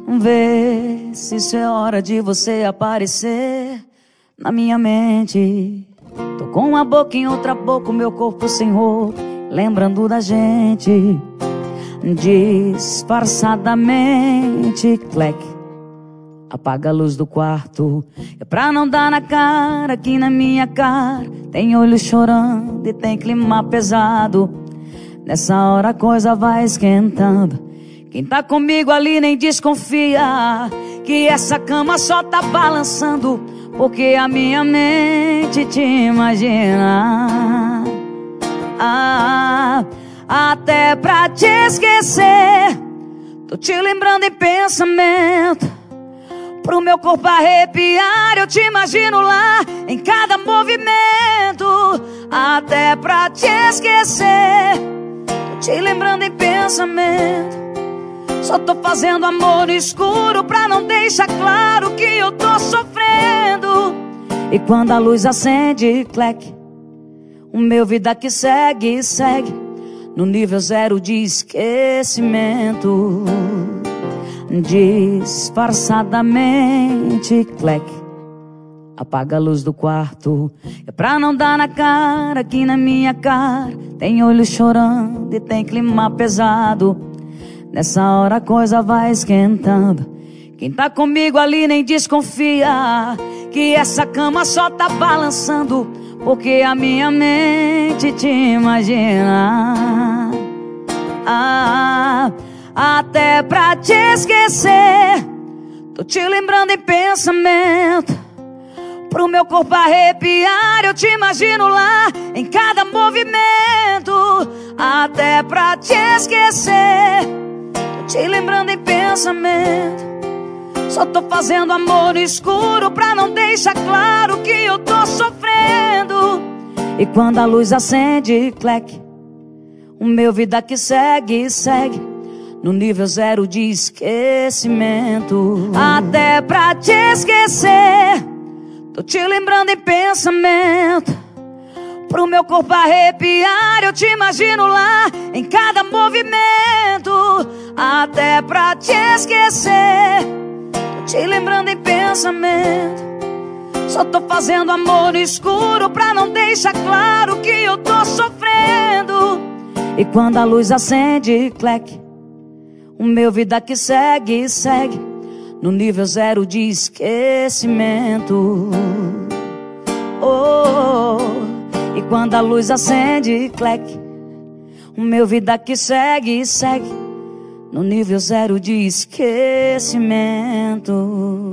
Vê se isso é hora de você aparecer na minha mente. Tô com uma boca em outra boca, o meu corpo sem roupa, lembrando da gente. Disfarçadamente, clec, apaga a luz do quarto. É pra não dar na cara, que na minha cara tem olho chorando e tem clima pesado. Nessa hora a coisa vai esquentando. Quem tá comigo ali nem desconfia que essa cama só tá balançando, porque a minha mente te imagina. Até pra te esquecer, tô te lembrando em pensamento. Pro meu corpo arrepiar, eu te imagino lá em cada movimento. Até pra te esquecer, tô te lembrando em pensamento. Só tô fazendo amor no escuro pra não deixar claro que eu tô sofrendo. E quando a luz acende, clec, o meu vida que segue, segue no nível 0 de esquecimento. Disfarçadamente, clec, apaga a luz do quarto. É pra não dar na cara, que na minha cara tem olho chorando e tem clima pesado. Nessa hora a coisa vai esquentando. Quem tá comigo ali nem desconfia que essa cama só tá balançando, porque a minha mente te imagina. Até pra te esquecer, tô te lembrando em pensamento. Pro meu corpo arrepiar, eu te imagino lá em cada movimento. Até pra te esquecer, tô te lembrando em pensamento. Só tô fazendo amor no escuro pra não deixar claro que eu tô sofrendo. E quando a luz acende, clec, o meu vida que segue, segue no nível 0 de esquecimento. Até pra te esquecer, tô te lembrando em pensamento. Pro meu corpo arrepiar, eu te imagino lá em cada movimento. Até pra te esquecer, tô te lembrando em pensamento. Só tô fazendo amor no escuro pra não deixar claro que eu tô sofrendo. E quando a luz acende, clec, o meu vida que segue, segue no nível 0 de esquecimento. E quando a luz acende, clec, o meu vida que segue, segue no nível 0 de esquecimento.